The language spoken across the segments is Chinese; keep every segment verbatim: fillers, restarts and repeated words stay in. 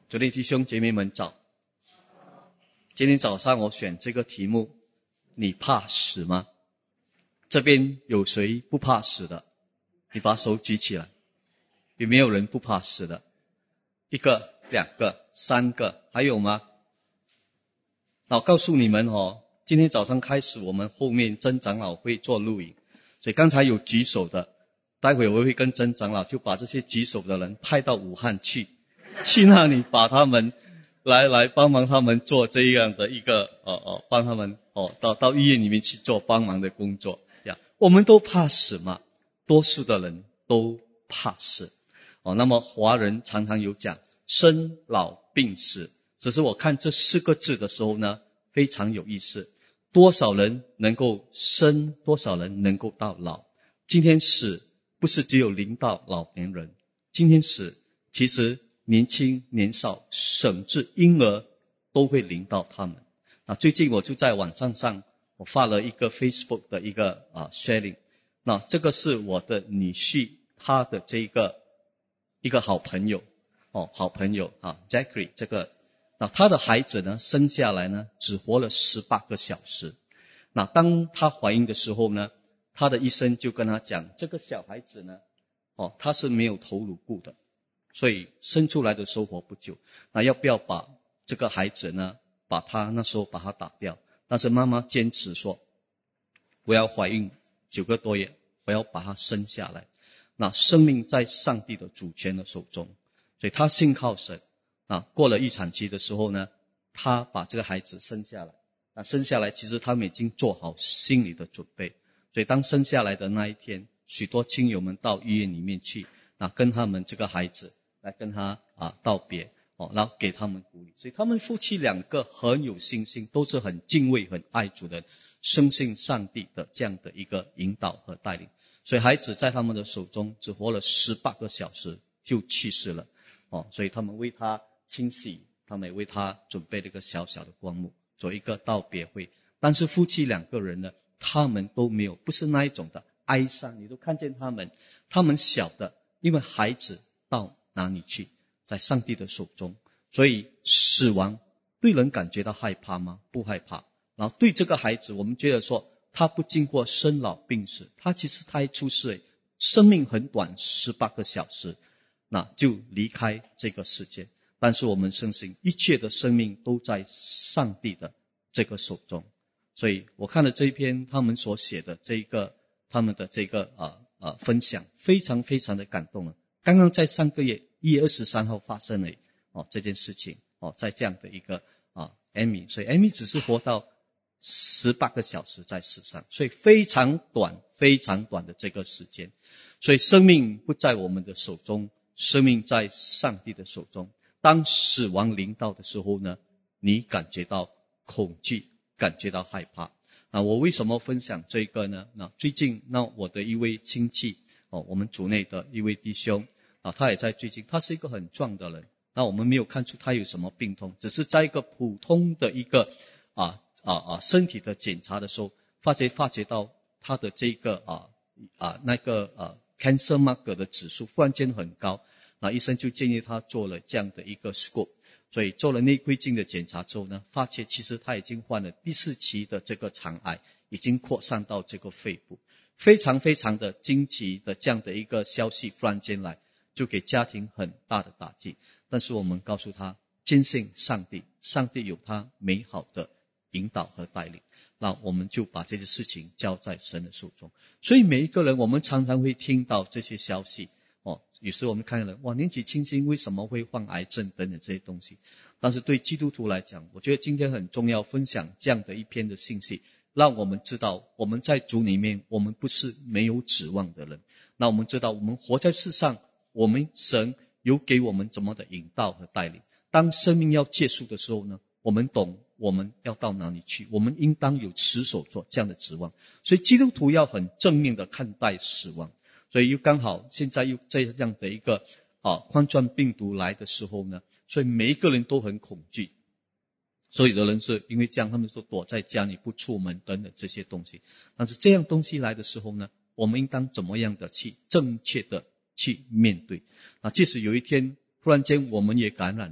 主内弟兄姐妹们早。今天早上我选这个题目，你怕死吗？这边有谁不怕死的？你把手举起来。有没有人不怕死的？一个、两个、三个，还有吗？我告诉你们哦，今天早上开始我们后面曾长老会做录影，所以刚才有举手的，待会我会跟曾长老就把这些举手的人派到武汉去，去那里把他们来来帮忙他们做这样的一个呃呃帮他们哦到到医院里面去做帮忙的工作呀。我们都怕死嘛，多数的人都怕死哦。那么华人常常有讲生老病死，只是我看这四个字的时候呢，非常有意思。多少人能够生，多少人能够到老。今天死不是只有临到老年人，今天死其实年轻年少甚至婴儿都会临到他们。那最近我就在网站上我发了一个 Facebook 的一个啊 sharing， 那这个是我的女婿他的这个一个好朋友哦，好朋友啊 Jackie 这个，那他的孩子呢生下来呢只活了十八个小时。那当他怀孕的时候呢，他的医生就跟他讲，这个小孩子呢哦他是没有头颅骨的，所以生出来的时候活不久。那要不要把这个孩子呢把他那时候把他打掉？但是妈妈坚持说我要怀孕九个多月，我要把他生下来。那生命在上帝的主权的手中，所以他信靠神。啊，过了预产期的时候呢，他把这个孩子生下来。那生下来其实他们已经做好心理的准备，所以当生下来的那一天，许多亲友们到医院里面去，那跟他们这个孩子来跟他啊道别哦，然后给他们鼓励。所以他们夫妻两个很有信心，都是很敬畏很爱主的，深信上帝的这样的一个引导和带领。所以孩子在他们的手中只活了十八个小时就去世了哦，所以他们为他清洗，他们也为他准备了一个小小的棺木，做一个道别会。但是夫妻两个人呢，他们都没有，不是那一种的哀伤，你都看见他们，他们晓得，因为孩子到哪里去，在上帝的手中。所以死亡对人感觉到害怕吗？不害怕。然后对这个孩子，我们觉得说他不经过生老病死，他其实他一出世，生命很短，十八个小时，那就离开这个世界。但是我们深信一切的生命都在上帝的这个手中。所以我看了这一篇他们所写的这一个他们的这个呃呃分享，非常非常的感动了。刚刚在上个月一月二十三号发生了哦这件事情哦，在这样的一个啊 Amy， 所以 Amy 只是活到十八个小时在世上，所以非常短非常短的这个时间。所以生命不在我们的手中，生命在上帝的手中。当死亡临到的时候呢，你感觉到恐惧，感觉到害怕。啊，我为什么分享这个呢？那最近那我的一位亲戚哦，我们组内的一位弟兄啊，他也在最近，他是一个很壮的人，那我们没有看出他有什么病痛，只是在一个普通的一个啊啊啊身体的检查的时候，发觉发觉到他的这个啊啊那个啊 cancer marker 的指数忽然间很高。那医生就建议他做了这样的一个 scope， 所以做了内窥镜的检查之后呢，发现其实他已经患了第四期的这个肠癌，已经扩散到这个肺部，非常非常的惊奇的这样的一个消息忽然间来，就给家庭很大的打击。但是我们告诉他，坚信上帝，上帝有他美好的引导和带领，那我们就把这些事情交在神的手中。所以每一个人，我们常常会听到这些消息哦，有时我们看人哇，年纪轻轻为什么会患癌症等等这些东西。但是对基督徒来讲，我觉得今天很重要，分享这样的一篇的信息，让我们知道我们在主里面，我们不是没有指望的人。那我们知道我们活在世上，我们神有给我们怎么的引导和带领。当生命要结束的时候呢，我们懂我们要到哪里去，我们应当有持守做这样的指望。所以基督徒要很正面的看待死亡。所以又刚好现在又这样的一个啊冠状病毒来的时候呢，所以每一个人都很恐惧。所有的人是因为这样，他们说躲在家里不出门等等这些东西。但是这样东西来的时候呢，我们应当怎么样的去正确的去面对啊？即使有一天忽然间我们也感染了，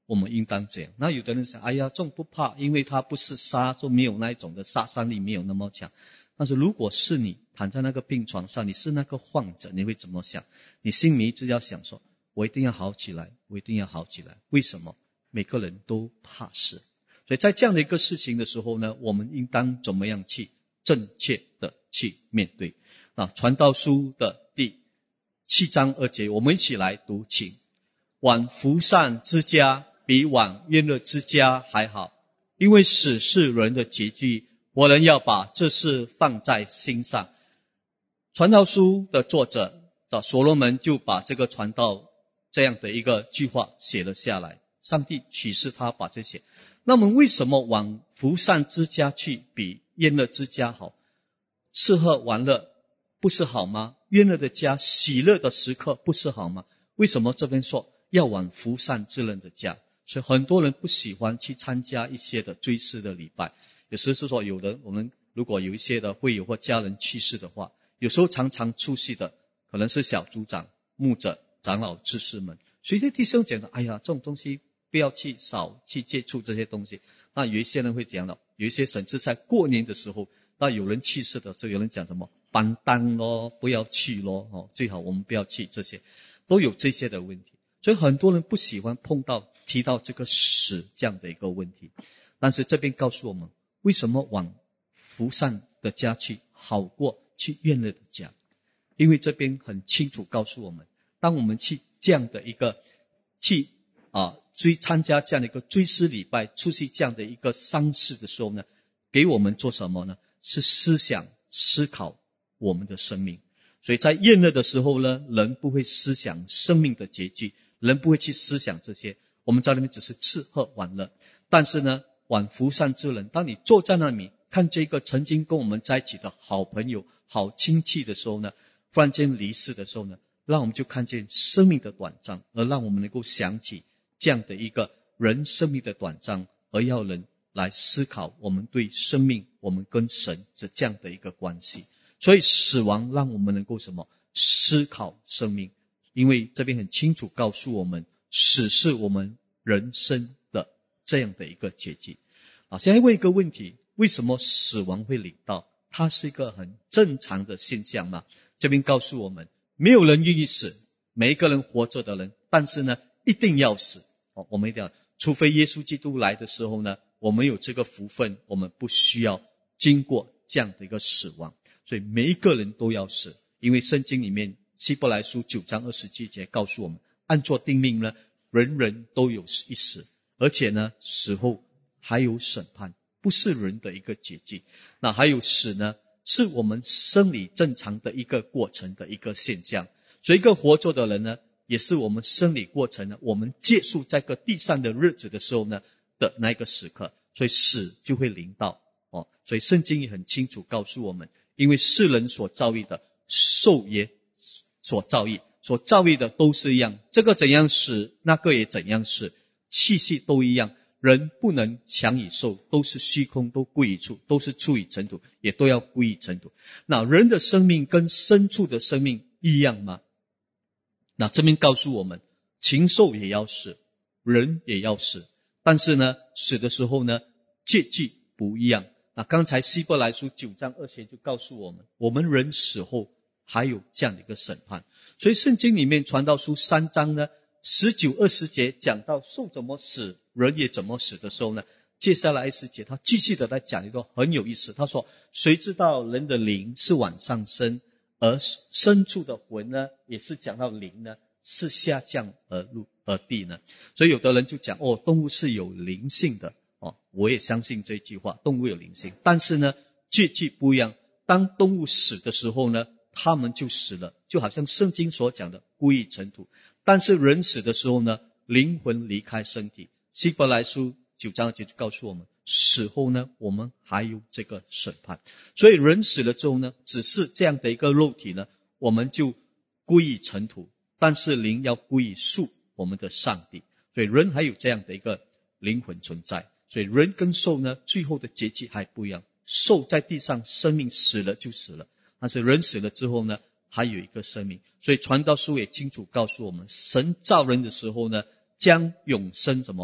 我们应当这样。那有的人想，哎呀，这种不怕，因为他不是杀，就没有那一种的杀伤力没有那么强。但是如果是你躺在那个病床上，你是那个患者，你会怎么想？你心里一直要想说，我一定要好起来，我一定要好起来。为什么？每个人都怕死。所以在这样的一个事情的时候呢，我们应当怎么样去正确的去面对啊？传道书的第七章二节，我们一起来读，请。往福善之家比往冤恶之家还好，因为死是人的结局，我人要把这事放在心上。传道书的作者所罗门就把这个传道这样的一个句话写了下来，上帝启示他把这些。那么为什么往福善之家去比冤恶之家好？吃喝玩乐不是好吗？冤恶的家，喜乐的时刻不是好吗？为什么这边说要往福善之人的家？所以很多人不喜欢去参加一些的追思的礼拜。有时是说，有的我们如果有一些的会友或家人去世的话，有时候常常出席的可能是小组长、牧者、长老、执事们。所以弟兄讲的，哎呀，这种东西不要去少去接触这些东西。那有一些人会讲的，有一些甚至在过年的时候，那有人去世的时候，有人讲什么班单咯，不要去咯，哦，最好我们不要去，这些都有这些的问题。所以很多人不喜欢碰到提到这个死这样的一个问题。但是这边告诉我们，为什么往福善的家去好过去冤恶的家？因为这边很清楚告诉我们，当我们去这样的一个去啊追参加这样的一个追思礼拜，出席这样的一个丧事的时候呢，给我们做什么呢？是思想思考我们的生命。所以在厌恶的时候呢，人不会思想生命的结局，人不会去思想这些，我们在那边只是吃喝玩乐。但是呢，往福善之人，当你坐在那里看这个曾经跟我们在一起的好朋友、好亲戚的时候呢，忽然间离世的时候呢，让我们就看见生命的短暂，而让我们能够想起这样的一个人生命的短暂，而要人来思考我们对生命，我们跟神这这样的一个关系。所以死亡让我们能够什么？思考生命。因为这边很清楚告诉我们，死是我们人生的这样的一个结局。啊，现在问一个问题，为什么死亡会临到？它是一个很正常的现象吗？这边告诉我们，没有人愿意死，每一个人活着的人，但是呢，一定要死。哦，我们一定要，除非耶稣基督来的时候呢，我们有这个福分，我们不需要经过这样的一个死亡。所以每一个人都要死，因为圣经里面希伯来书九章二十七节告诉我们，按作定命呢，人人都有一死，而且呢，死后还有审判，不是人的一个结局。那还有死呢，是我们生理正常的一个过程的一个现象。所以一个活着的人呢，也是我们生理过程呢，我们结束在个地上的日子的时候呢的那一个时刻，所以死就会临到。哦，所以圣经也很清楚告诉我们，因为世人所造诣的，兽也所造诣，所造诣的都是一样，这个怎样死，那个也怎样死，气息都一样，人不能强以寿，都是虚空，都归于处，都是出于尘土，也都要归于尘土。那人的生命跟牲畜的生命一样吗？那这边告诉我们，禽兽也要死，人也要死，但是呢，死的时候呢，结局不一样。那刚才希伯来书九章二节就告诉我们，我们人死后还有这样的一个审判。所以圣经里面传道书三章呢十九二十节讲到兽怎么死，人也怎么死的时候呢，接下来二十节他继续的在讲一个很有意思，他说谁知道人的灵是往上升，而牲畜的魂呢，也是讲到灵呢是下降而入而地呢。所以有的人就讲，哦，动物是有灵性的。哦，我也相信这句话，动物有灵性，但是呢，结局不一样。当动物死的时候呢，他们就死了，就好像圣经所讲的归于尘土。但是人死的时候呢，灵魂离开身体。希伯来书九章就告诉我们，死后呢，我们还有这个审判。所以人死了之后呢，只是这样的一个肉体呢，我们就归于尘土，但是灵要归于属我们的上帝。所以人还有这样的一个灵魂存在。所以人跟兽呢，最后的结局还不一样。兽在地上生命死了就死了，但是人死了之后呢，还有一个生命。所以传道书也清楚告诉我们，神造人的时候呢，将永生什么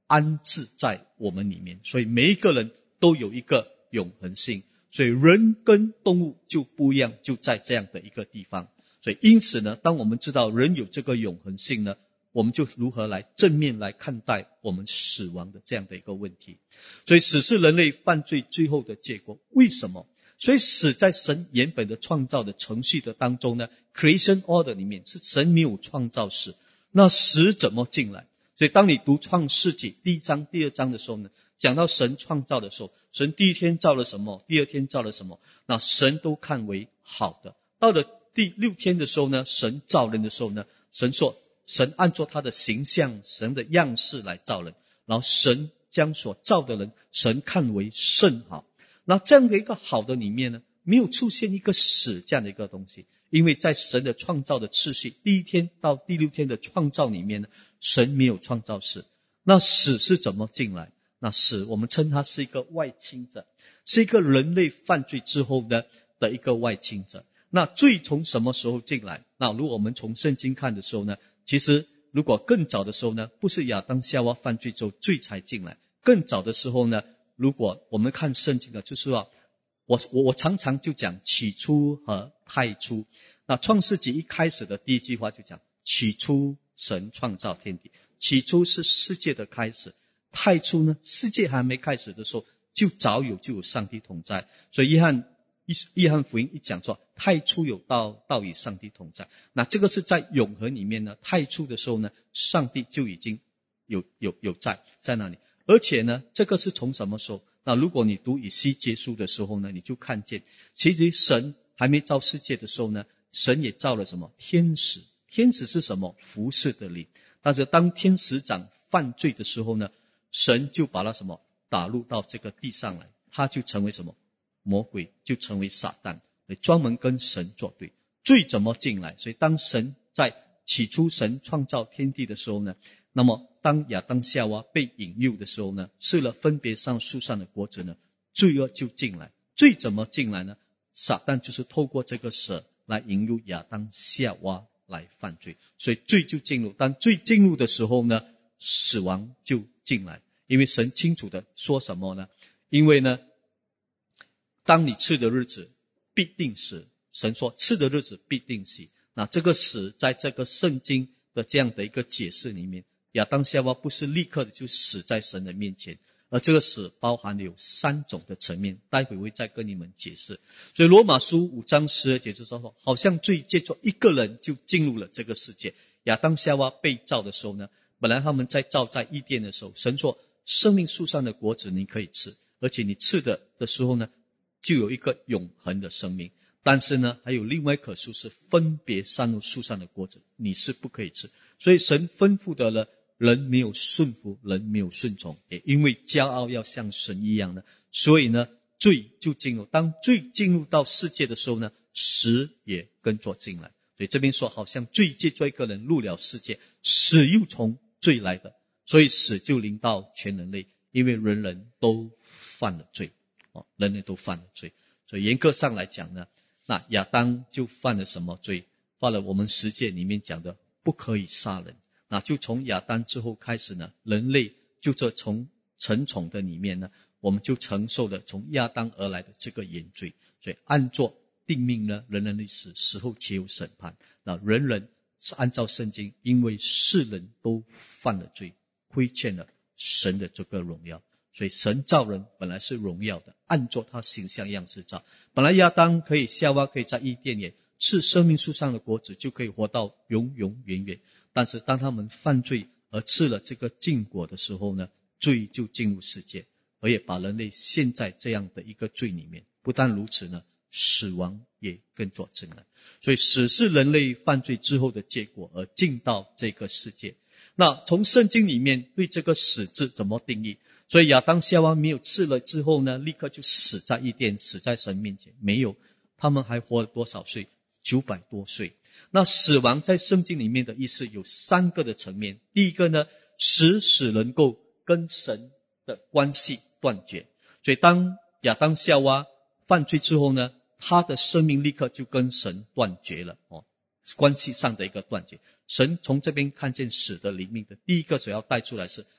安置在我们里面，所以每一个人都有一个永恒性，所以人跟动物就不一样，就在这样的一个地方。所以因此呢，当我们知道人有这个永恒性呢，我们就如何来正面来看待我们死亡的这样的一个问题。所以死是人类犯罪最后的结果。为什么？所以死在神原本的创造的程序的当中呢， creation order 里面是神没有创造死，那死怎么进来？所以当你读创世纪第一章第二章的时候呢，讲到神创造的时候，神第一天造了什么，第二天造了什么，那神都看为好的。到了第六天的时候呢，神造人的时候呢，神说神按照他的形象神的样式来造人，然后神将所造的人神看为甚好。那这样的一个好的里面呢，没有出现一个死这样的一个东西，因为在神的创造的次序，第一天到第六天的创造里面呢，神没有创造死。那死是怎么进来？那死我们称它是一个外侵者，是一个人类犯罪之后呢的一个外侵者。那罪从什么时候进来？那如果我们从圣经看的时候呢，其实如果更早的时候呢，不是亚当夏娃犯罪之后罪才进来，更早的时候呢，如果我们看圣经的，就是说我我我常常就讲起初和太初。那创世纪一开始的第一句话就讲起初神创造天地，起初是世界的开始，太初呢，世界还没开始的时候就早有就有上帝同在。所以约翰约翰福音一讲说太初有道，道与上帝同在，那这个是在永恒里面呢，太初的时候呢，上帝就已经有有有在在那里。而且呢，这个是从什么时候？那如果你读以西结书的时候呢，你就看见其实神还没造世界的时候呢，神也造了什么？天使。天使是什么？服侍的灵。但是当天使长犯罪的时候呢，神就把他什么？打入到这个地上来，他就成为什么？魔鬼，就成为撒旦，专门跟神作对。罪怎么进来？所以当神在起初神创造天地的时候呢，那么当亚当夏娃被引诱的时候呢，吃了分别上树上的果子呢，罪恶就进来。罪怎么进来呢？撒旦就是透过这个蛇来引诱亚当夏娃来犯罪，所以罪就进入。当罪进入的时候呢，死亡就进来。因为神清楚的说什么呢？因为呢，当你吃的日子必定死，神说吃的日子必定死。那这个死在这个圣经的这样的一个解释里面，亚当夏娃不是立刻的就死在神的面前，而这个死包含了有三种的层面，待会会再跟你们解释。所以罗马书五章十二节就说，好像罪借着一个人就进入了这个世界。亚当夏娃被造的时候呢，本来他们在造在伊甸的时候，神说生命树上的果子你可以吃，而且你吃的的时候呢，就有一个永恒的生命。但是呢，还有另外一棵树是分别善恶树上的果子，你是不可以吃。所以神吩咐的了，人没有顺服，人没有顺从，也因为骄傲要像神一样的，所以呢，罪就进入。当罪进入到世界的时候呢，死也跟着进来。所以这边说，好像罪借着一个人入了世界，死又从罪来的，所以死就临到全人类，因为人人都犯了罪，哦，人人都犯了罪。所以严格上来讲呢，那亚当就犯了什么罪？犯了我们十诫里面讲的不可以杀人。那就从亚当之后开始呢，人类就这从承宠的里面呢，我们就承受了从亚当而来的这个原罪。所以按作定命呢，人人的死，死后且有审判。那人人是按照圣经，因为世人都犯了罪，亏欠了神的这个荣耀。所以神造人本来是荣耀的，按照他形象样式造。本来亚当可以，夏娃可以在伊甸园吃生命树上的果子，就可以活到永永远远。但是当他们犯罪而吃了这个禁果的时候呢，罪就进入世界，而也把人类陷在这样的一个罪里面。不但如此呢，死亡也跟着进来。所以死是人类犯罪之后的结果，而进到这个世界。那从圣经里面对这个死字怎么定义？所以亚当夏娃没有吃了之后呢，立刻就死在伊甸，死在神面前。没有，他们还活了多少岁？九百多岁。那死亡在圣经里面的意思有三个的层面。第一个呢，死使能够跟神的关系断绝。所以当亚当夏娃犯罪之后呢，他的生命立刻就跟神断绝了，哦，关系上的一个断绝。神从这边看见死的灵命的第一个所要带出来是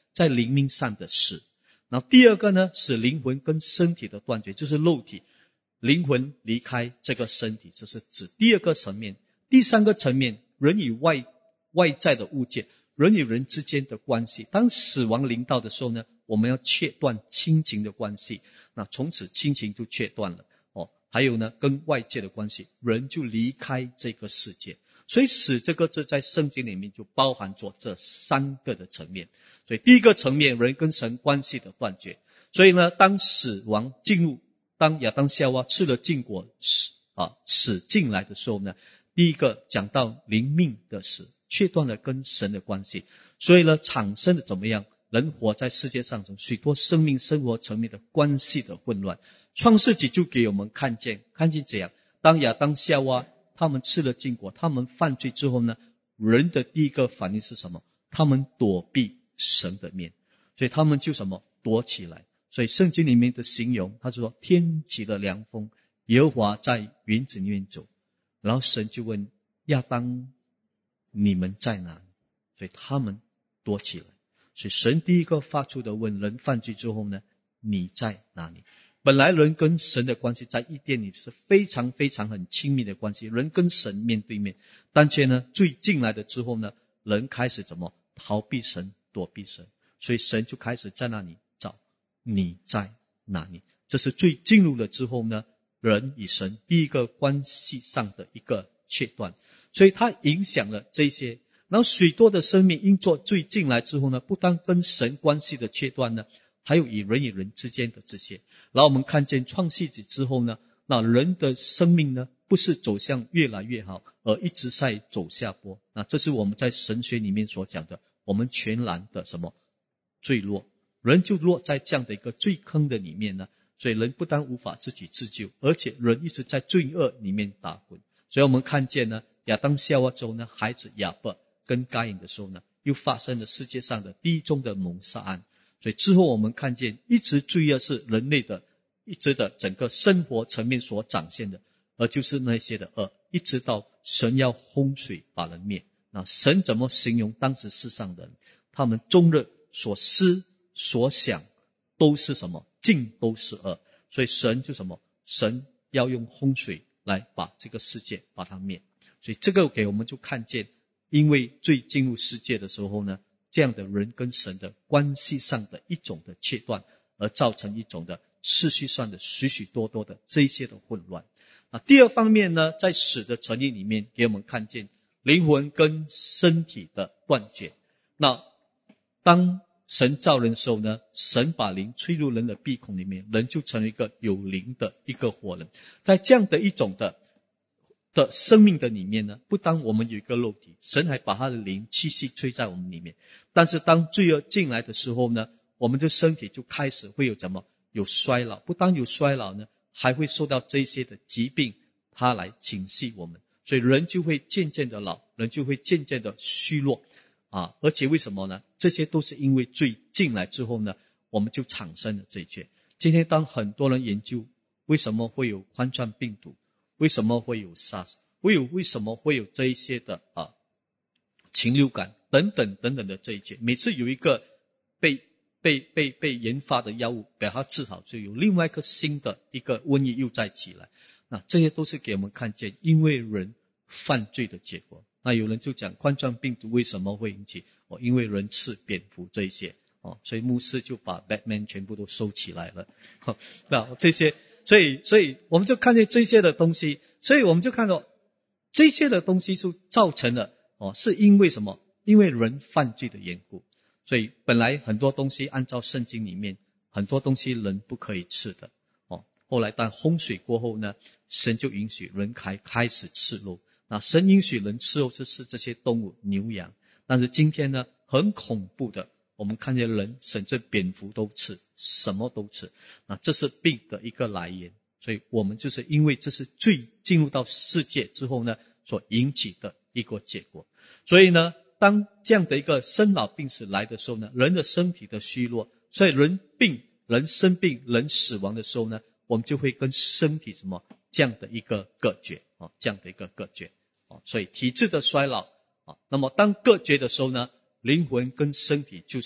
在灵命上的死。然后第二个呢，使灵魂跟身体的断绝，就是肉体灵魂离开这个身体，这是指第二个层面。第三个层面，人与外外在的物件，人与人之间的关系。当死亡临到的时候呢，我们要切断亲情的关系，那从此亲情就切断了哦。还有呢，跟外界的关系，人就离开这个世界。所以死这个字在圣经里面就包含着这三个的层面。所以第一个层面，人跟神关系的断绝。所以呢，当死亡进入，当亚当夏娃吃了禁果死啊死进来的时候呢，第一个讲到灵命的死，切断了跟神的关系。所以呢，产生了怎么样？人活在世界上中许多生命生活层面的关系的混乱。创世纪就给我们看见，看见这样，当亚当夏娃他们吃了禁果，他们犯罪之后呢，人的第一个反应是什么？他们躲避神的面，所以他们就什么？躲起来。所以圣经里面的形容，他就说天起了凉风，耶和华在云子里面走，然后神就问亚当，你们在哪里？所以他们躲起来。所以神第一个发出的问，人犯罪之后呢，你在哪里？本来人跟神的关系在伊甸里是非常非常很亲密的关系，人跟神面对面。但却呢，罪进来了之后呢，人开始怎么逃避神，躲避神。所以神就开始在那里找你在哪里。这是罪进入了之后呢，人与神第一个关系上的一个切断。所以它影响了这些。然后许多的生命因做罪进来之后呢，不但跟神关系的切断呢，还有与人与人之间的这些。然后我们看见创世纪之后呢，那人的生命呢，不是走向越来越好，而一直在走下坡。那这是我们在神学里面所讲的，我们全然的什么坠落，人就落在这样的一个罪坑的里面呢。所以人不但无法自己自救，而且人一直在罪恶里面打滚。所以我们看见呢，亚当夏娃之后呢，孩子亚伯跟该隐的时候呢，又发生了世界上的第一宗的谋杀案。所以之后我们看见，一直罪恶是人类的一直的整个生活层面所展现的，而就是那些的恶，一直到神要洪水把人灭。那神怎么形容当时世上的人？他们终日所思所想都是什么？尽都是恶。所以神就什么？神要用洪水来把这个世界把它灭。所以这个给我们就看见，因为罪进入世界的时候呢，这样的人跟神的关系上的一种的切断，而造成一种的次序上的许许多多的这一些的混乱。那第二方面呢，在死的层面里面给我们看见灵魂跟身体的断绝。那当神造人的时候呢，神把灵吹入人的鼻孔里面，人就成为一个有灵的一个活人。在这样的一种的的生命的里面呢，不当我们有一个肉体，神还把他的灵气息吹在我们里面。但是当罪恶进来的时候呢，我们的身体就开始会有怎么有衰老，不当有衰老呢，还会受到这些的疾病它来侵袭我们。所以人就会渐渐的老，人就会渐渐的虚弱啊！而且为什么呢？这些都是因为罪进来之后呢，我们就产生了这一切。今天当很多人研究为什么会有冠状病毒，为什么会有 SARS， 为有为什么会有这一些的啊禽流感等等等等的这一切，每次有一个被被被被研发的药物把它治好，就有另外一个新的一个瘟疫又再起来。那这些都是给我们看见因为人犯罪的结果。那有人就讲冠状病毒为什么会引起？哦，因为人吃蝙蝠这一些哦，所以牧师就把 Batman 全部都收起来了。哦，那这些，所以所以我们就看见这些的东西，所以我们就看到这些的东西就造成了哦，是因为什么？因为人犯罪的缘故。所以本来很多东西按照圣经里面很多东西人不可以吃的哦，后来当洪水过后呢，神就允许人开开始吃肉。那神允许人吃肉，这是这些动物牛羊。但是今天呢，很恐怖的，我们看见人甚至蝙蝠都吃，什么都吃。那这是病的一个来源。所以我们就是因为这是罪进入到世界之后呢，所引起的一个结果。所以呢，当这样的一个生老病死来的时候呢，人的身体的虚弱，所以人病人生病人死亡的时候呢，我们就会跟身体什么这样的一个隔绝啊，这样的一个隔绝啊，所以体质的衰老啊，那么当隔绝的时候呢，灵魂跟身体就什么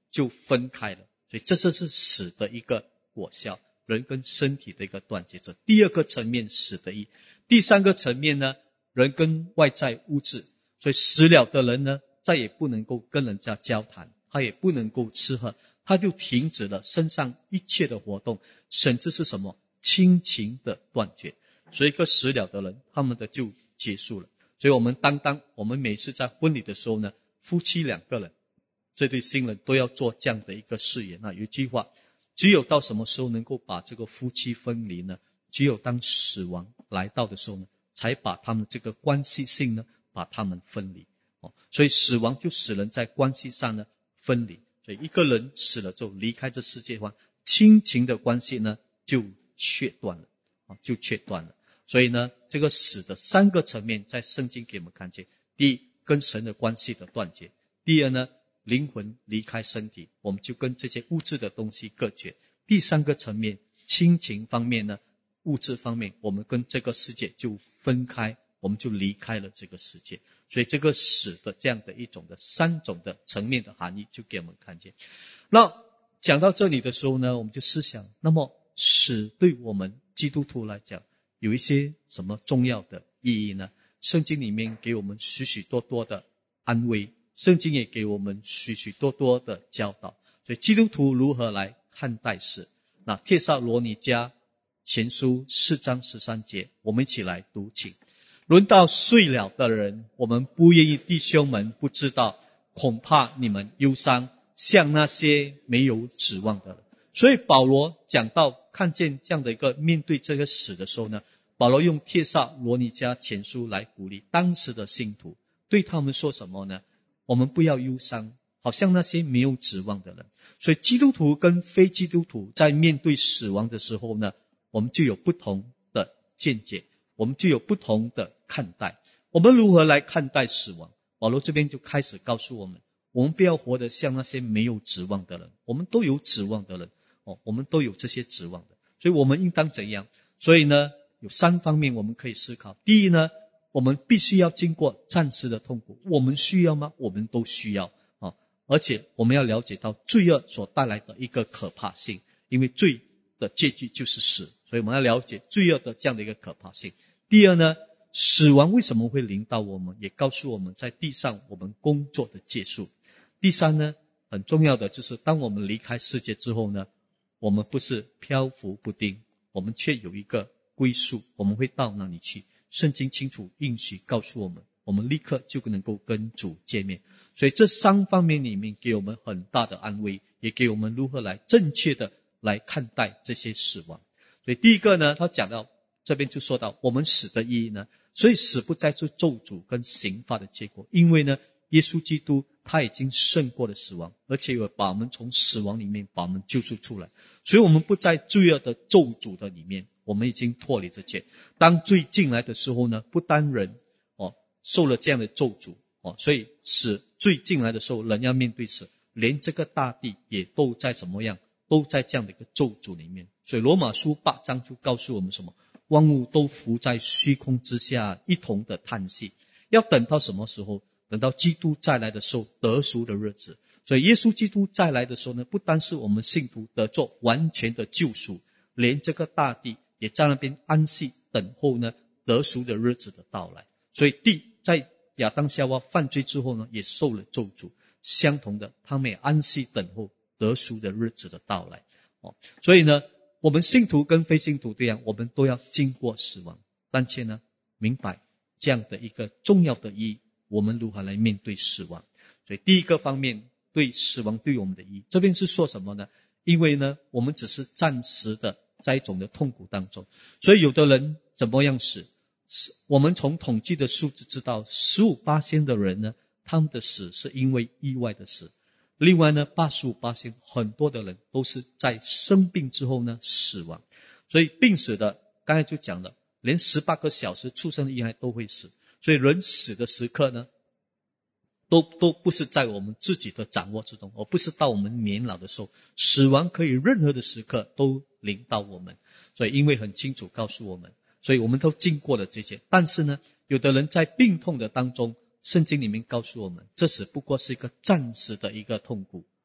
就分开了。所以这就是死的一个果效，人跟身体的一个断绝者。第二个层面死的义。第三个层面呢，人跟外在物质。所以死了的人呢，再也不能够跟人家交谈，他也不能够吃喝，他就停止了身上一切的活动，甚至是什么亲情的断绝。所以一个死了的人，他们的就结束了。所以我们当当我们每次在婚礼的时候呢，夫妻两个人，这对新人都要做这样的一个誓言啊。有一句话，只有到什么时候能够把这个夫妻分离呢？只有当死亡来到的时候呢，才把他们这个关系性呢，把他们分离。哦，所以死亡就使人在关系上呢分离。所以一个人死了之后离开这世界的话，亲情的关系呢就切断了，哦，就切断了。所以呢，这个死的三个层面在圣经给我们看见：第一，跟神的关系的断绝；第二呢，灵魂离开身体，我们就跟这些物质的东西隔绝；第三个层面，亲情方面呢，物质方面，我们跟这个世界就分开，我们就离开了这个世界。所以这个死的这样的一种的三种的层面的含义就给我们看见。那讲到这里的时候呢，我们就思想，那么死对我们基督徒来讲有一些什么重要的意义呢？圣经里面给我们许许多多的安慰，圣经也给我们许许多多的教导。所以基督徒如何来看待死？那帖撒罗尼迦前书四章十三节，我们一起来读，请。论到睡了的人，我们不愿意弟兄们不知道，恐怕你们忧伤，像那些没有指望的人。所以保罗讲到看见这样的一个面对这个死的时候呢，保罗用帖撒罗尼迦前书来鼓励当时的信徒，对他们说什么呢？我们不要忧伤，好像那些没有指望的人。所以基督徒跟非基督徒在面对死亡的时候呢，我们就有不同的见解，我们就有不同的看待。我们如何来看待死亡？保罗这边就开始告诉我们，我们不要活得像那些没有指望的人，我们都有指望的人，哦，我们都有这些指望的，所以我们应当怎样？所以呢，有三方面我们可以思考。第一呢，我们必须要经过暂时的痛苦，我们需要吗？我们都需要，哦，而且我们要了解到罪恶所带来的一个可怕性，因为罪的结局就是死，所以我们要了解罪恶的这样的一个可怕性。第二呢，死亡为什么会临到我们，也告诉我们在地上我们工作的结束。第三呢，很重要的就是当我们离开世界之后呢，我们不是漂浮不定，我们却有一个归宿，我们会到哪里去？圣经清楚应许告诉我们，我们立刻就能够跟主见面。所以这三方面里面给我们很大的安慰，也给我们如何来正确的来看待这些死亡。所以第一个呢，他讲到这边就说到我们死的意义呢，所以死不再是咒诅跟刑罚的结果，因为呢，耶稣基督他已经胜过了死亡，而且有把我们从死亡里面把我们救赎出来，所以我们不在罪恶的咒诅的里面，我们已经脱离这些。当罪进来的时候呢，不单人哦受了这样的咒诅哦，所以死罪进来的时候，人要面对死，连这个大地也都在什么样，都在这样的一个咒诅里面。所以罗马书八章就告诉我们什么？万物都伏在虚空之下，一同的叹息。要等到什么时候？等到基督再来的时候，得赎的日子。所以耶稣基督再来的时候呢，不单是我们信徒得做完全的救赎，连这个大地也在那边安息等候呢得赎的日子的到来。所以地在亚当夏娃犯罪之后呢，也受了咒诅，相同的他们也安息等候得赎的日子的到来。哦，所以呢，我们信徒跟非信徒这样，我们都要经过死亡，但且呢明白这样的一个重要的意义，我们如何来面对死亡。所以第一个方面，对死亡对我们的意义，这边是说什么呢？因为呢我们只是暂时的在一种的痛苦当中，所以有的人怎么样死，我们从统计的数字知道 百分之十五 的人呢，他们的死是因为意外的死。另外呢 百分之八十五 很多的人都是在生病之后呢死亡。所以病死的刚才就讲了，连十八个小时出生的婴孩都会死。所以人死的时刻呢都都不是在我们自己的掌握之中，而不是到我们年老的时候，死亡可以任何的时刻都临到我们。所以因为很清楚告诉我们，所以我们都经过了这些。但是呢，有的人在病痛的当中，圣经里面告诉我们，这只不过是一个暂时的一个痛苦，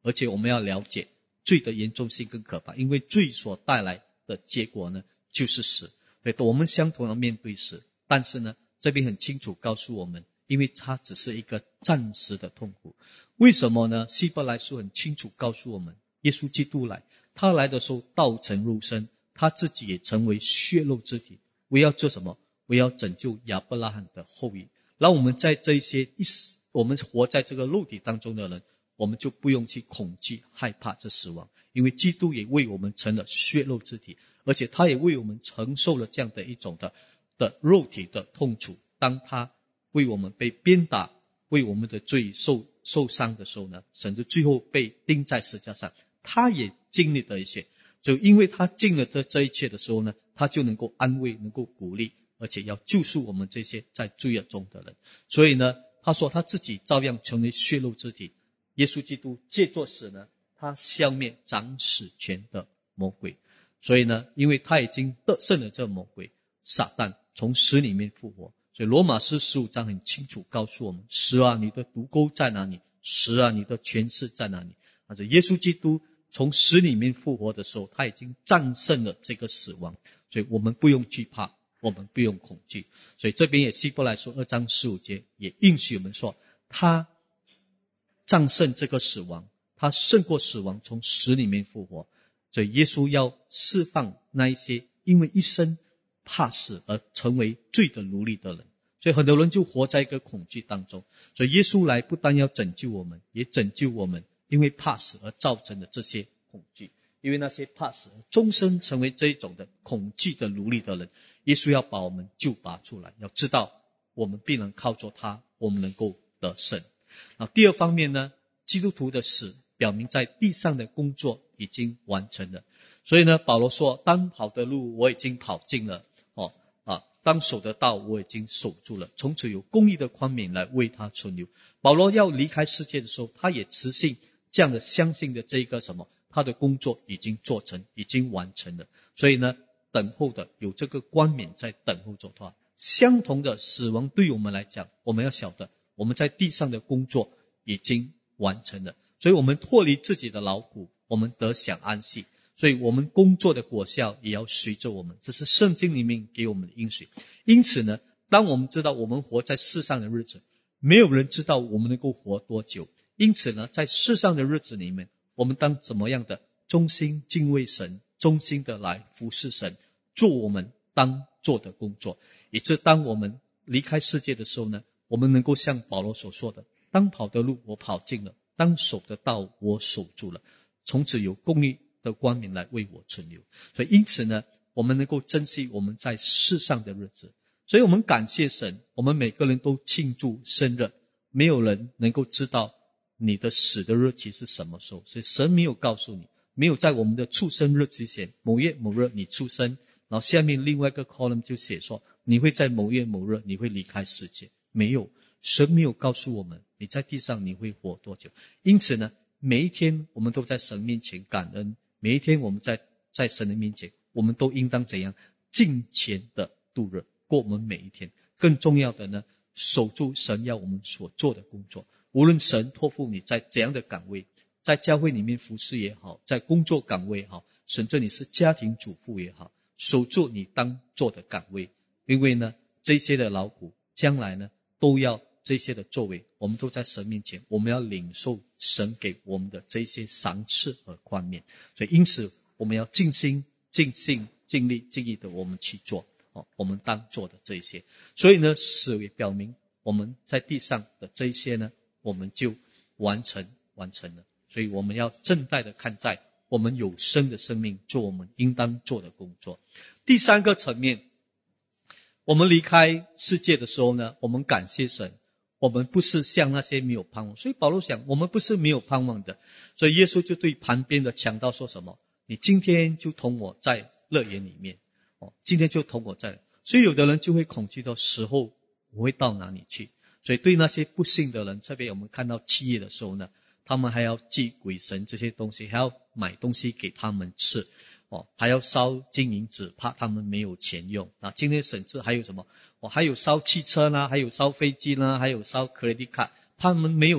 而且我们要了解罪的严重性更可怕，因为罪所带来的结果呢就是死。所以我们相同要面对死，但是呢这边很清楚告诉我们，因为它只是一个暂时的痛苦。为什么呢？希伯来书很清楚告诉我们，耶稣基督来，他来的时候道成肉身，他自己也成为血肉之体，为要做什么？为要拯救亚伯拉罕的后裔。让我们在这一些一我们活在这个肉体当中的人，我们就不用去恐惧害怕这死亡，因为基督也为我们成了血肉之体，而且他也为我们承受了这样的一种的的肉体的痛楚。当他为我们被鞭打，为我们的罪受受伤的时候呢，甚至最后被钉在十字架上，他也经历了一些。就因为他经历了这一切的时候呢，他就能够安慰，能够鼓励，而且要救赎我们这些在罪恶中的人。所以呢，他说他自己照样成为血肉之体。耶稣基督借作死呢，他消灭掌死权的魔鬼。所以呢，因为他已经得胜了这魔鬼撒旦，从死里面复活。所以罗马书十五章很清楚告诉我们，死啊，你的毒钩在哪里？死啊，你的权势在哪里？而且耶稣基督从死里面复活的时候，他已经战胜了这个死亡，所以我们不用惧怕，我们不用恐惧。所以这边也希伯来书二章十五节也应许我们说，他战胜这个死亡，他胜过死亡，从死里面复活。所以耶稣要释放那一些因为一生怕死而成为罪的奴隶的人。所以很多人就活在一个恐惧当中。所以耶稣来不但要拯救我们，也拯救我们因为怕死而造成的这些恐惧。因为那些怕死而终身成为这一种的恐惧的奴隶的人，耶稣要把我们救拔出来。要知道我们必能靠着他，我们能够得胜。那第二方面呢，基督徒的死表明在地上的工作已经完成了。所以呢，保罗说，当跑的路我已经跑尽了，哦啊，当守的道我已经守住了，从此有公义的冠冕来为他存留。保罗要离开世界的时候，他也持信这样的相信的这一个什么，他的工作已经做成，已经完成了。所以呢，等候的有这个冠冕在等候着他。相同的，死亡对我们来讲，我们要晓得我们在地上的工作已经完成了，所以我们脱离自己的劳苦，我们得享安息。所以我们工作的果效也要随着我们，这是圣经里面给我们的应许。因此呢，当我们知道我们活在世上的日子，没有人知道我们能够活多久，因此呢，在世上的日子里面，我们当怎么样的忠心敬畏神，忠心的来服侍神，做我们当做的工作，以致当我们离开世界的时候呢，我们能够像保罗所说的，当跑的路我跑尽了，当守的道我守住了，从此有公义的光明来为我存留。所以因此呢，我们能够珍惜我们在世上的日子。所以我们感谢神，我们每个人都庆祝生日，没有人能够知道你的死的日期是什么时候，所以神没有告诉你，没有在我们的出生日之前，某月某日你出生，然后下面另外一个 column 就写说你会在某月某日你会离开世界，没有，神没有告诉我们你在地上你会活多久。因此呢，每一天我们都在神面前感恩，每一天我们在在神的面前，我们都应当怎样敬虔的度日，过我们每一天。更重要的呢，守住神要我们所做的工作。无论神托付你在怎样的岗位，在教会里面服侍也好，在工作岗位也好，甚至你是家庭主妇也好，守住你当做的岗位。因为呢，这些的劳苦将来呢都要这些的作为，我们都在神面前，我们要领受神给我们的这些赏赐和冠冕。所以因此我们要尽心尽性尽力尽意的我们去做、哦、我们当做的这些。所以呢，死也表明我们在地上的这一些呢，我们就完成完成了。所以我们要正待的看在我们有生的生命，做我们应当做的工作。第三个层面，我们离开世界的时候呢，我们感谢神，我们不是像那些没有盼望。所以保罗想，我们不是没有盼望的。所以耶稣就对旁边的强盗说什么，你今天就同我在乐园里面、哦、今天就同我在。所以有的人就会恐惧到时候我会到哪里去。所以对那些不信的人，特别我们看到七月的时候呢，他们还要祭鬼神这些东西，还要买东西给他们吃、哦、还要烧金银纸，怕他们没有钱用。那今天甚至还有什么、哦、还有烧汽车啦，还有烧飞机啦，还有烧 credit card， 他们没有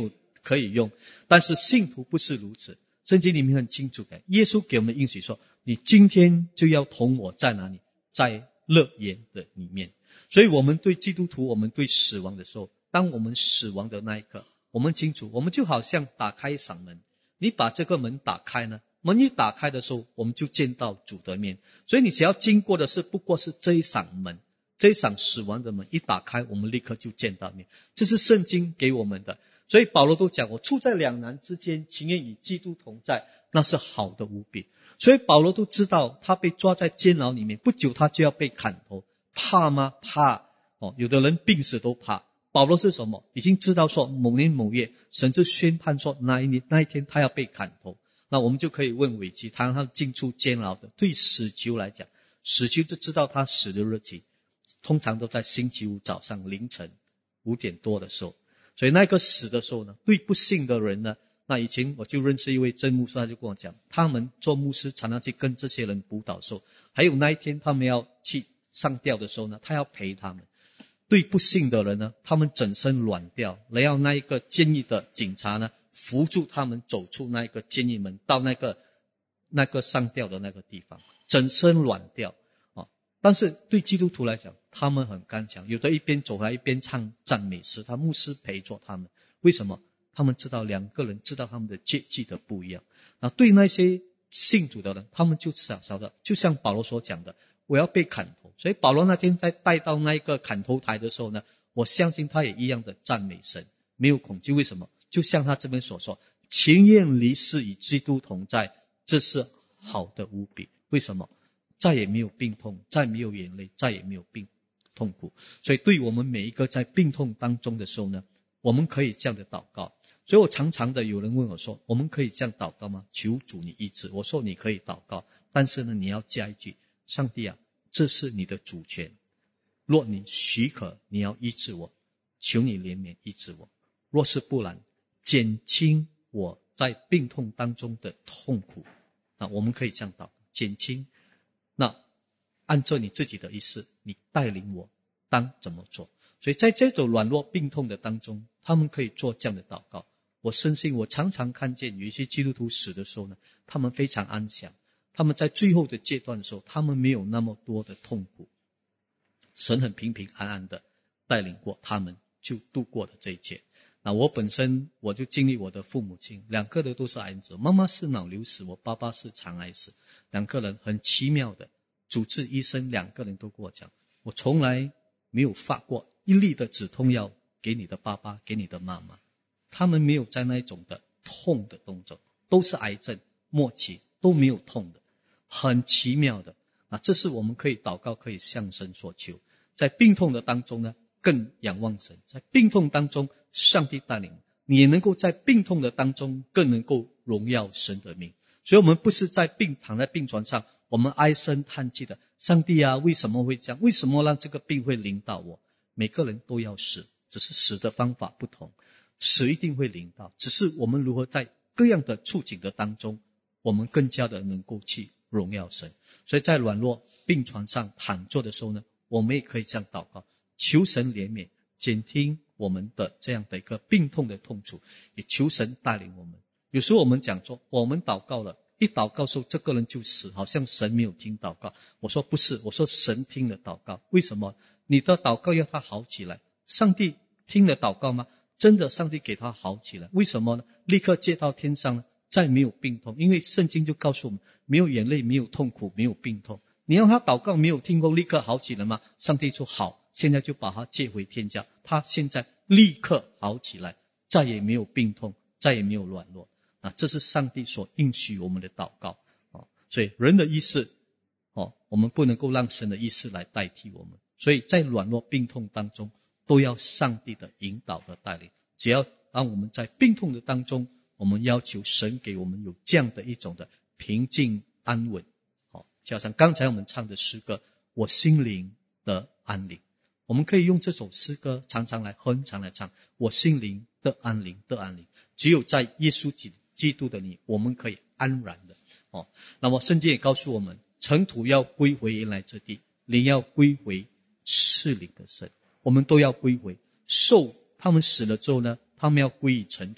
可以用。但是信徒不是如此，圣经里面很清楚的，耶稣给我们应许说，你今天就要同我在哪里？在乐园的里面。所以我们对基督徒，我们对死亡的时候，当我们死亡的那一刻，我们清楚，我们就好像打开一扇门，你把这个门打开呢，门一打开的时候，我们就见到主的面。所以你只要经过的是不过是这一扇门，这一扇死亡的门一打开，我们立刻就见到面。这是圣经给我们的。所以保罗都讲，我处在两难之间，情愿与基督同在，那是好的无比。所以保罗都知道，他被抓在监牢里面，不久他就要被砍头，怕吗？怕哦，有的人病死都怕。保罗是什么？已经知道说某年某月，神就宣判说那一年那一天他要被砍头。那我们就可以问维基，他他进出监牢的，对死囚来讲，死囚就知道他死的日期，通常都在星期五早上凌晨五点多的时候。所以那个死的时候呢，对不幸的人呢，那以前我就认识一位真牧师，他就跟我讲，他们做牧师常常去跟这些人辅导的时候，还有那一天他们要去上吊的时候呢，他要陪他们。对不幸的人呢，他们整身软掉，然后那一个监狱的警察呢，扶住他们走出那一个监狱门，到那个那个上吊的那个地方，整身软掉啊。但是对基督徒来讲，他们很刚强，有的一边走来一边唱赞美诗，他牧师陪着他们。为什么？他们知道两个人知道他们的阶级的不一样。那对那些信主的人，他们就晓得，就像保罗所讲的，我要被砍头。所以保罗那天在带到那一个砍头台的时候呢，我相信他也一样的赞美神，没有恐惧。为什么？就像他这边所说，情愿离世与基督同在，这是好的无比。为什么？再也没有病痛，再没有眼泪，再也没有病痛苦。所以对我们每一个在病痛当中的时候呢，我们可以这样的祷告。所以我常常的有人问我说，我们可以这样祷告吗？求主你医治。我说你可以祷告，但是呢，你要加一句，上帝啊，这是你的主权，若你许可，你要医治我，求你怜悯医治我。若是不然，减轻我在病痛当中的痛苦。那我们可以这样祷告，减轻。那按照你自己的意思，你带领我当怎么做。所以在这种软弱病痛的当中，他们可以做这样的祷告。我深信，我常常看见有一些基督徒死的时候呢，他们非常安详，他们在最后的阶段的时候，他们没有那么多的痛苦，神很平平安安的带领过他们，就度过了这一切。那我本身我就经历我的父母亲，两个的都是癌症，妈妈是脑瘤死，我爸爸是肠癌死，两个人很奇妙的，主治医生两个人都跟我讲，我从来没有发过一粒的止痛药给你的爸爸，给你的妈妈，他们没有在那种的痛的动作，都是癌症末期，都没有痛的，很奇妙的。那这是我们可以祷告，可以向神所求。在病痛的当中呢，更仰望神，在病痛当中上帝带领你，也能够在病痛的当中更能够荣耀神的名。所以我们不是在病躺在病床上，我们唉声叹气的，上帝啊，为什么会这样？为什么让这个病会临到我？每个人都要死，只是死的方法不同，死一定会临到，只是我们如何在各样的处境的当中，我们更加的能够去荣耀神。所以在软弱病床上躺坐的时候呢，我们也可以这样祷告，求神怜悯，减轻我们的这样的一个病痛的痛楚，也求神带领我们。有时候我们讲说，我们祷告了，一祷告的时候这个人就死，好像神没有听祷告。我说不是，我说神听了祷告。为什么？你的祷告要他好起来，上帝听了祷告吗？真的上帝给他好起来。为什么呢？立刻接到天上呢，再没有病痛。因为圣经就告诉我们，没有眼泪，没有痛苦，没有病痛。你让他祷告没有听过立刻好起来吗？上帝说好，现在就把他接回天家，他现在立刻好起来，再也没有病痛，再也没有软弱。啊，这是上帝所应许我们的祷告。哦，所以人的意思，哦，我们不能够让神的意思来代替我们。所以在软弱病痛当中，都要上帝的引导和带领。只要让我们在病痛的当中，我们要求神给我们有这样的一种的平静安稳。好，就像刚才我们唱的诗歌，我心灵的安宁。我们可以用这首诗歌常常来哼，常来唱，我心灵的安宁的安宁。只有在耶稣基督的你，我们可以安然的。哦，那么圣经也告诉我们，尘土要归回原来之地，灵要归回赐灵的神，我们都要归回。兽他们死了之后呢，他们要归于尘土，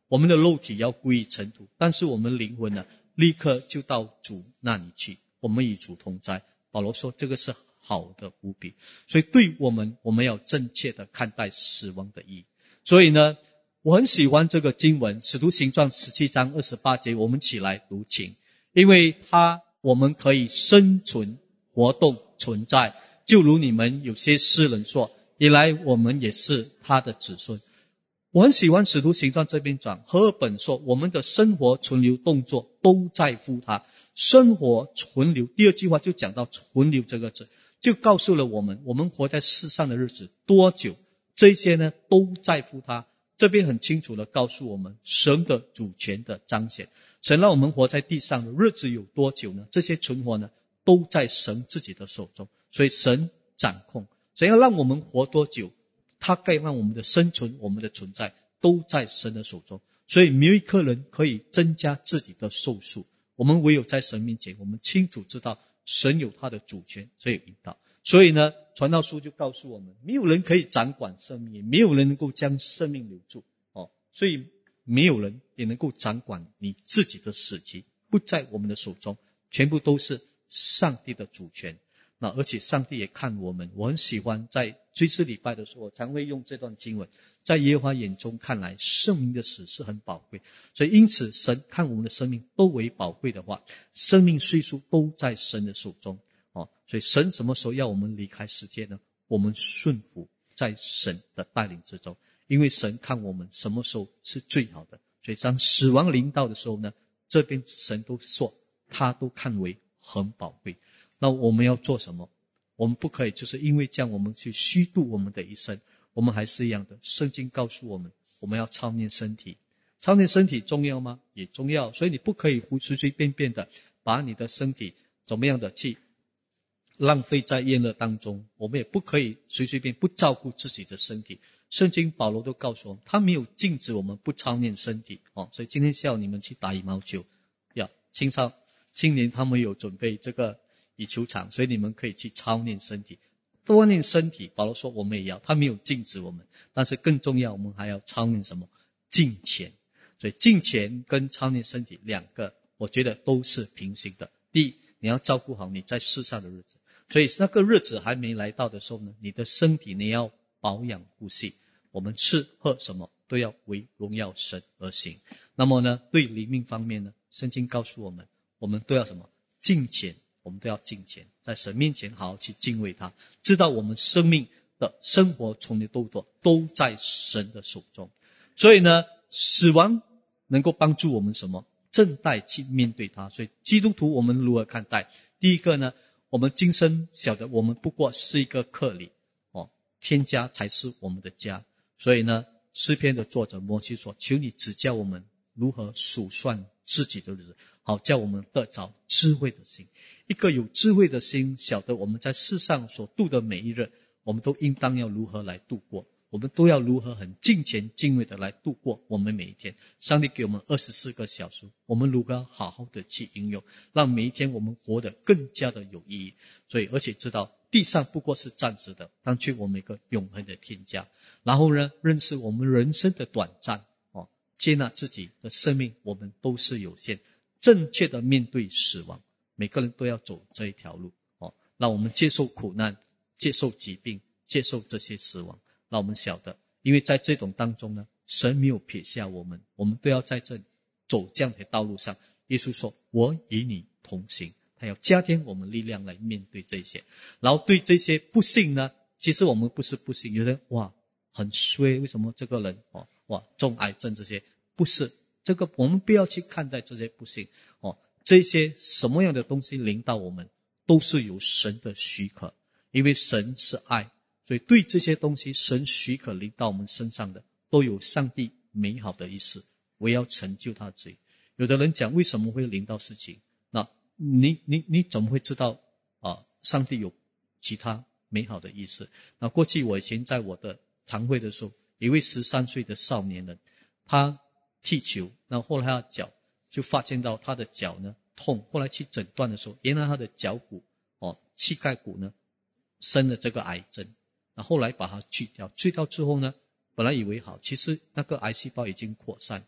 我们的肉体要归于尘土，但是我们灵魂呢，立刻就到主那里去，我们与主同在。保罗说这个是好的无比，所以对我们，我们要正确的看待死亡的意义。所以呢，我很喜欢这个经文，使徒行传十七章二十八节，我们起来读经，因为它我们可以生存、活动、存在，就如你们有些诗人说，原来我们也是他的子孙。我很喜欢使徒行传这边讲，和尔本说我们的生活、存留、动作都在乎他。生活、存留，第二句话就讲到存留这个字，就告诉了我们，我们活在世上的日子多久，这些呢都在乎他。这边很清楚的告诉我们神的主权的彰显。神让我们活在地上的日子有多久呢？这些存活呢都在神自己的手中，所以神掌控。神要让我们活多久，他该让我们的生存、我们的存在都在神的手中。所以没有一个人可以增加自己的寿数，我们唯有在神面前，我们清楚知道神有他的主权，所以引导。所以呢，传道书就告诉我们，没有人可以掌管生命，也没有人能够将生命留住哦。所以没有人也能够掌管你自己的死期，不在我们的手中，全部都是上帝的主权。那而且上帝也看我们，我很喜欢在追思礼拜的时候，我常会用这段经文，在耶和华眼中看来，生命的死是很宝贵，所以因此神看我们的生命都为宝贵的话，生命岁数都在神的手中哦。所以神什么时候要我们离开世界呢？我们顺服在神的带领之中，因为神看我们什么时候是最好的。所以当死亡临到的时候呢，这边神都说他都看为很宝贵。那我们要做什么？我们不可以就是因为这样我们去虚度我们的一生，我们还是一样的。圣经告诉我们，我们要操练身体。操练身体重要吗？也重要。所以你不可以随随便便的把你的身体怎么样的去浪费在宴乐当中，我们也不可以随随便不照顾自己的身体。圣经保罗都告诉我们，他没有禁止我们不操练身体哦。所以今天下午你们去打羽毛球，要青少青年他们有准备这个羽球场，所以你们可以去操练身体，多练身体。保罗说我们也要，他没有禁止我们，但是更重要，我们还要操练什么？敬虔。所以敬虔跟操练身体两个，我觉得都是平行的。第一，你要照顾好你在世上的日子，所以那个日子还没来到的时候呢，你的身体你要保养护系。我们吃喝什么都要为荣耀神而行。那么呢，对灵命方面呢，圣经告诉我们，我们都要什么？敬虔。我们都要敬虔，在神面前好好去敬畏他，知道我们生命的生活从你动作都在神的手中。所以呢，死亡能够帮助我们什么？正待去面对它。所以基督徒我们如何看待？第一个呢，我们今生晓得我们不过是一个客旅哦，天家才是我们的家。所以呢，诗篇的作者摩西说，求你指教我们如何数算自己的日子，好叫我们得着智慧的心。一个有智慧的心，晓得我们在世上所度的每一日，我们都应当要如何来度过，我们都要如何很敬虔敬畏的来度过我们每一天。上帝给我们二十四个小时，我们如何好好的去应用，让每一天我们活得更加的有意义。所以而且知道地上不过是暂时的，当去我们一个永恒的天家。然后呢，认识我们人生的短暂哦，接纳自己的生命我们都是有限，正确的面对死亡。每个人都要走这一条路哦，让我们接受苦难，接受疾病，接受这些死亡。让我们晓得，因为在这种当中呢，神没有撇下我们，我们都要在这走这样的道路上。耶稣说，我与你同行，他要加添我们力量来面对这些。然后对这些不幸呢，其实我们不是不幸，有人哇很衰，为什么这个人哦哇中癌症，这些不是这个，我们不要去看待这些不幸哦。这些什么样的东西临到我们，都是有神的许可，因为神是爱，所以对这些东西神许可临到我们身上的，都有上帝美好的意思，我要成就他自己。有的人讲为什么会临到事情，那你你你怎么会知道啊？上帝有其他美好的意思。那过去我以前在我的堂会的时候，一位十三岁的少年人，他踢球，那后来他的脚就发现到他的脚呢痛，后来去诊断的时候，原来他的脚骨哦膝盖骨呢生了这个癌症，那后来把它锯掉，锯掉之后呢，本来以为好，其实那个癌细胞已经扩散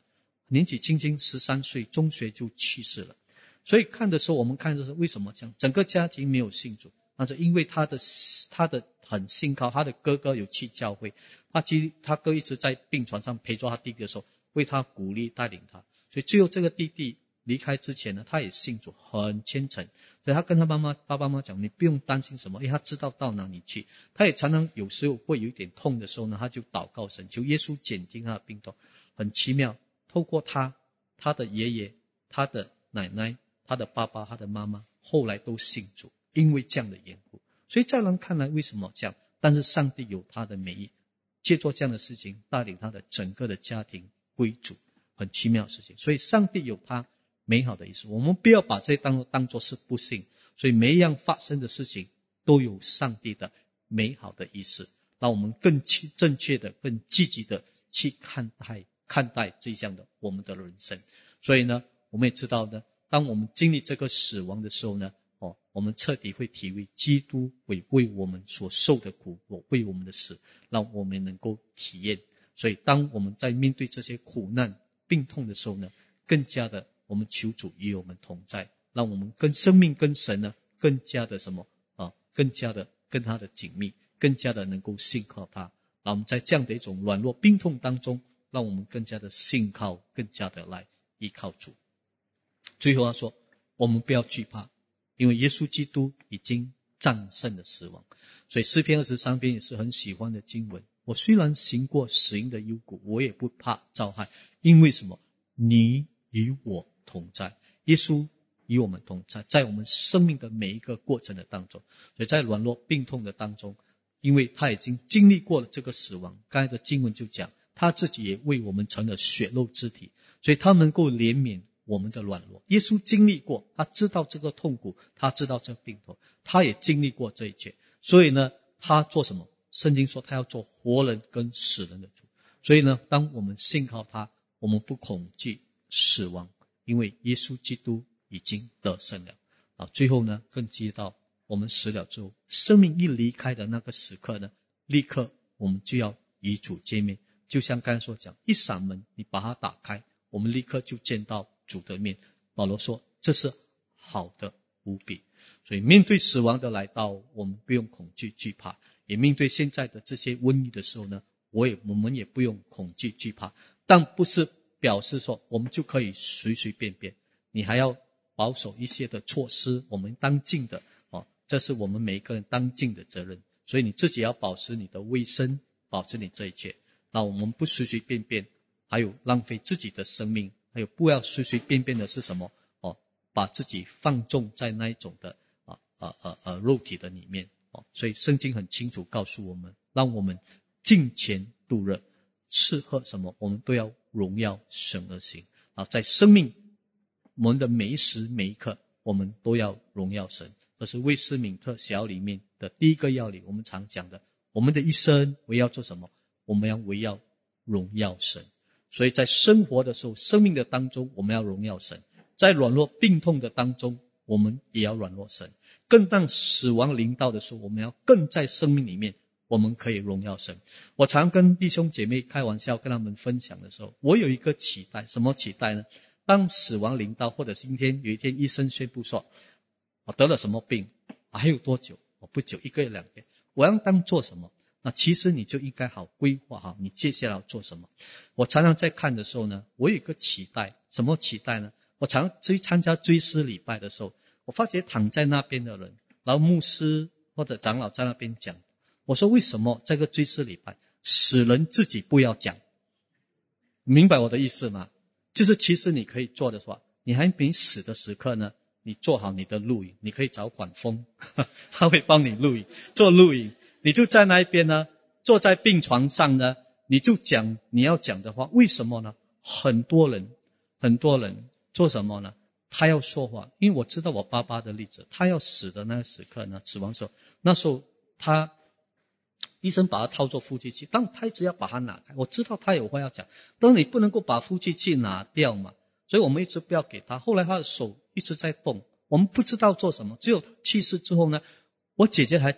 年纪轻轻十三岁中学就去世了。所以看的时候我们看的是为什么这样，整个家庭没有信主，那就因为他的他的很信靠，他的哥哥有去教会，他他哥一直在病床上陪着他弟弟的时候为他鼓励带领他，所以最后这个弟弟离开之前呢，他也信主很虔诚，所以他跟他妈妈爸爸妈妈讲，你不用担心什么，因为他知道到哪里去。他也常常有时候会有一点痛的时候呢，他就祷告神，求耶稣减轻他的病痛。很奇妙，透过他他的爷爷他的奶奶他的爸爸他的妈妈后来都信主，因为这样的缘故。所以在人看来为什么这样，但是上帝有他的美意，借助这样的事情带领他的整个的家庭归主，很奇妙的事情。所以上帝有他美好的意思，我们不要把这当作当作是不幸。所以每一样发生的事情都有上帝的美好的意思，让我们更正确的更积极的去看待看待这样的我们的人生。所以呢我们也知道呢，当我们经历这个死亡的时候呢，哦，我们彻底会体会基督为为我们所受的苦，为我们的死，让我们能够体验。所以当我们在面对这些苦难病痛的时候呢，更加的我们求主与我们同在，让我们跟生命跟神呢更加的什么啊，更加的跟他的紧密，更加的能够信靠他。让我们在这样的一种软弱病痛当中，让我们更加的信靠，更加的来依靠主。最后他说，我们不要惧怕，因为耶稣基督已经战胜了死亡。所以诗篇二十三篇也是很喜欢的经文，我虽然行过死荫的幽谷，我也不怕遭害，因为什么？你与我同在。耶稣与我们同在，在我们生命的每一个过程的当中。所以在软弱病痛的当中，因为他已经经历过了这个死亡，刚才的经文就讲他自己也为我们成了血肉之体，所以他能够怜悯我们的软弱。耶稣经历过，他知道这个痛苦，他知道这个病痛，他也经历过这一切。所以呢他做什么？圣经说他要做活人跟死人的主。所以呢当我们信靠他，我们不恐惧死亡，因为耶稣基督已经得胜了。啊，最后呢更知道我们死了之后，生命一离开的那个时刻呢，立刻我们就要与主见面。就像刚才所讲，一扇门你把它打开，我们立刻就见到主的面。保罗说这是好的无比。所以面对死亡的来到，我们不用恐惧惧怕，也面对现在的这些瘟疫的时候呢，我也我们也不用恐惧惧怕。但不是表示说我们就可以随随便便，你还要保守一些的措施，我们当尽的哦，这是我们每一个人当尽的责任。所以你自己要保持你的卫生，保持你这一切。那我们不随随便便，还有浪费自己的生命，还有不要随随便便的是什么哦，把自己放纵在那一种的啊啊啊啊肉体的里面哦。所以圣经很清楚告诉我们，让我们敬虔度日，吃喝什么我们都要荣耀神而行啊。在生命我们的每一时每一刻，我们都要荣耀神。这是威斯敏特小里面的第一个要领，我们常讲的，我们的一生围绕做什么？我们要围绕荣耀神。所以在生活的时候，生命的当中我们要荣耀神，在软弱病痛的当中我们也要软弱神，更当死亡临到的时候，我们要更在生命里面我们可以荣耀神。我常跟弟兄姐妹开玩笑，跟他们分享的时候，我有一个期待。什么期待呢？当死亡临到，或者今天有一天医生宣布说我得了什么病，还有多久，我不久一个月两个月，我要当做什么？那其实你就应该好规划好你接下来要做什么。我常常在看的时候呢，我有一个期待。什么期待呢？我常去参加追思礼拜的时候，我发觉躺在那边的人，然后牧师或者长老在那边讲，我说为什么这个追思礼拜死人自己不要讲？明白我的意思吗？就是其实你可以做的话，你还没死的时刻呢，你做好你的录影，你可以找管风他会帮你录影，做录影，你就在那一边呢，坐在病床上呢，你就讲你要讲的话。为什么呢？很多人很多人做什么呢？他要说话。因为我知道我爸爸的例子，他要死的那个时刻呢，死亡时候，那时候他医生把他套做呼吸器，当他一直要把它拿开，我知道他有话要讲，但你不能够把呼吸器拿掉嘛，所以我们一直不要给他。后来他的手一直在动，我们不知道做什么。只有他去世之后呢，我姐姐还讲，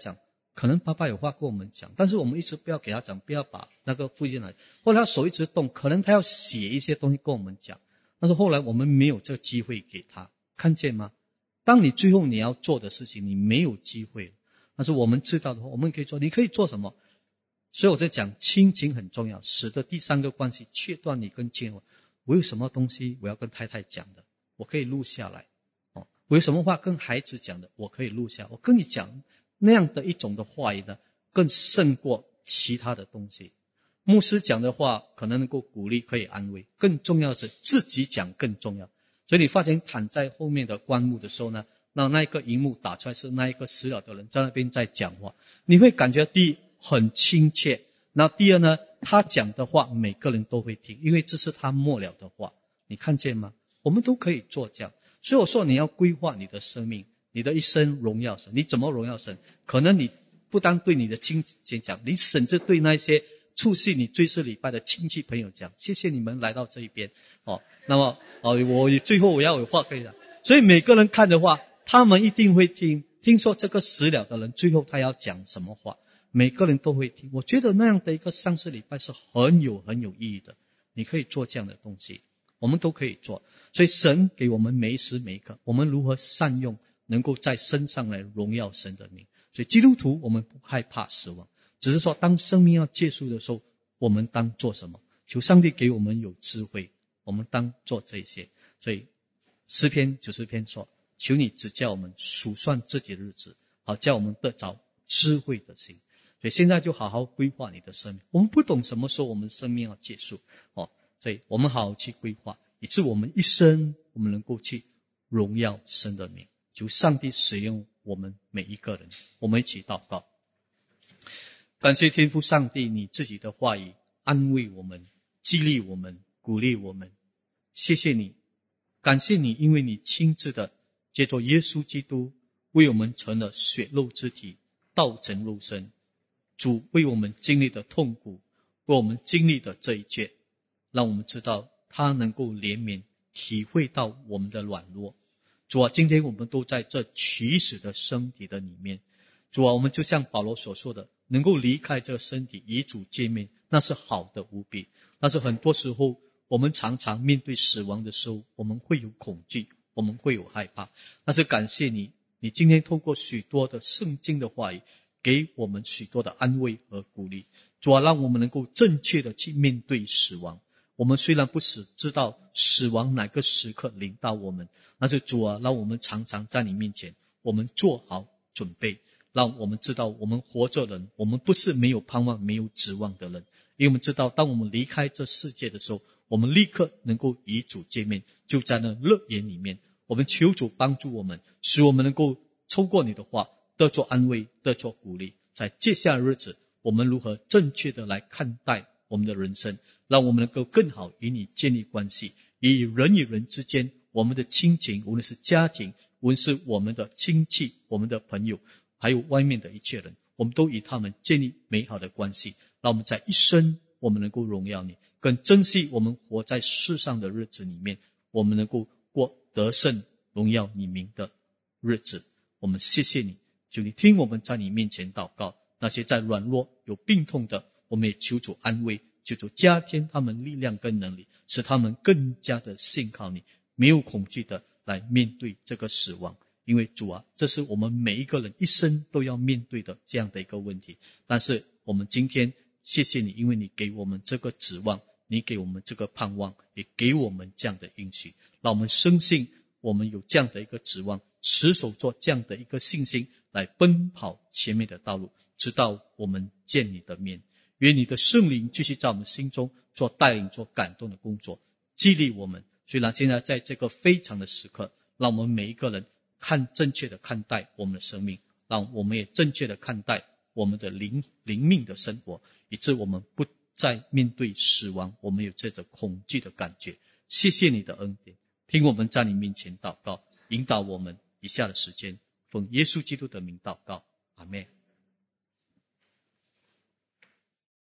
可能爸爸有话跟我们讲，但是我们一直不要给他讲，不要把那个附件来，或者他手一直动，可能他要写一些东西跟我们讲，但是后来我们没有这个机会给他，看见吗？当你最后你要做的事情，你没有机会，但是我们知道的话，我们可以做。你可以做什么？所以我在讲亲情很重要，使得第三个关系切断你跟亲人。我有什么东西我要跟太太讲的，我可以录下来。哦，我有什么话跟孩子讲的，我可以录下。我跟你讲那样的一种的话语呢，更胜过其他的东西。牧师讲的话可能能够鼓励，可以安慰，更重要的是自己讲更重要。所以你发现躺在后面的棺木的时候呢，那那一个荧幕打出来是那一个死了的人在那边在讲话，你会感觉第一很亲切，那第二呢，他讲的话每个人都会听，因为这是他末了的话。你看见吗？我们都可以做这样。所以我说你要规划你的生命，你的一生荣耀神。你怎么荣耀神？可能你不单对你的亲戚讲，你甚至对那些出席你追思礼拜的亲戚朋友讲，谢谢你们来到这一边。哦，那么哦，我最后我要有话可以讲。所以每个人看的话，他们一定会听。听说这个死了的人最后他要讲什么话，每个人都会听。我觉得那样的一个丧事礼拜是很有很有意义的。你可以做这样的东西，我们都可以做。所以神给我们每一时每一刻，我们如何善用，能够在身上来荣耀神的名。所以基督徒我们不害怕死亡，只是说当生命要结束的时候，我们当做什么？求上帝给我们有智慧，我们当做这些。所以诗篇九十篇说，求你指教我们数算自己的日子，好叫我们得着智慧的心。所以现在就好好规划你的生命。我们不懂什么时候我们生命要结束，哦，所以我们好好去规划，以致我们一生我们能够去荣耀神的名。求上帝使用我们每一个人。我们一起祷告。感谢天父上帝，你自己的话语安慰我们，激励我们，鼓励我们。谢谢你，感谢你，因为你亲自的借着耶稣基督为我们成了血肉之体，道成肉身。主为我们经历的痛苦，为我们经历的这一切，让我们知道他能够怜悯，体会到我们的软弱。主啊，今天我们都在这起死的身体的里面。主啊，我们就像保罗所说的，能够离开这个身体与主见面，那是好的无比。但是很多时候我们常常面对死亡的时候，我们会有恐惧，我们会有害怕。但是感谢你，你今天透过许多的圣经的话语给我们许多的安慰和鼓励。主啊，让我们能够正确的去面对死亡。我们虽然不死知道死亡哪个时刻临到我们，但是主啊，让我们常常在你面前，我们做好准备，让我们知道我们活着人，我们不是没有盼望没有指望的人。因为我们知道当我们离开这世界的时候，我们立刻能够与主见面，就在那乐园里面。我们求主帮助我们，使我们能够透过你的话得做安慰，得做鼓励。在接下来的日子，我们如何正确的来看待我们的人生，让我们能够更好与你建立关系，与人与人之间，我们的亲情，无论是家庭，无论是我们的亲戚，我们的朋友，还有外面的一切人，我们都与他们建立美好的关系，让我们在一生我们能够荣耀你，更珍惜我们活在世上的日子里面，我们能够过得胜荣耀你名的日子。我们谢谢你，求你听我们在你面前祷告。那些在软弱有病痛的，我们也求主安慰，求主加添他们力量跟能力，使他们更加的信靠你，没有恐惧的来面对这个死亡。因为主啊，这是我们每一个人一生都要面对的这样的一个问题。但是我们今天谢谢你，因为你给我们这个指望，你给我们这个盼望，也给我们这样的应许，让我们深信我们有这样的一个指望，持守做这样的一个信心来奔跑前面的道路，直到我们见你的面。愿你的圣灵继续在我们心中做带领，做感动的工作，激励我们。虽然现在在这个非常的时刻，让我们每一个人看正确的看待我们的生命，让我们也正确的看待我们的灵灵命的生活，以致我们不再面对死亡我们有这种恐惧的感觉。谢谢你的恩典，听我们在你面前祷告，引导我们以下的时间，奉耶稣基督的名祷告，阿们。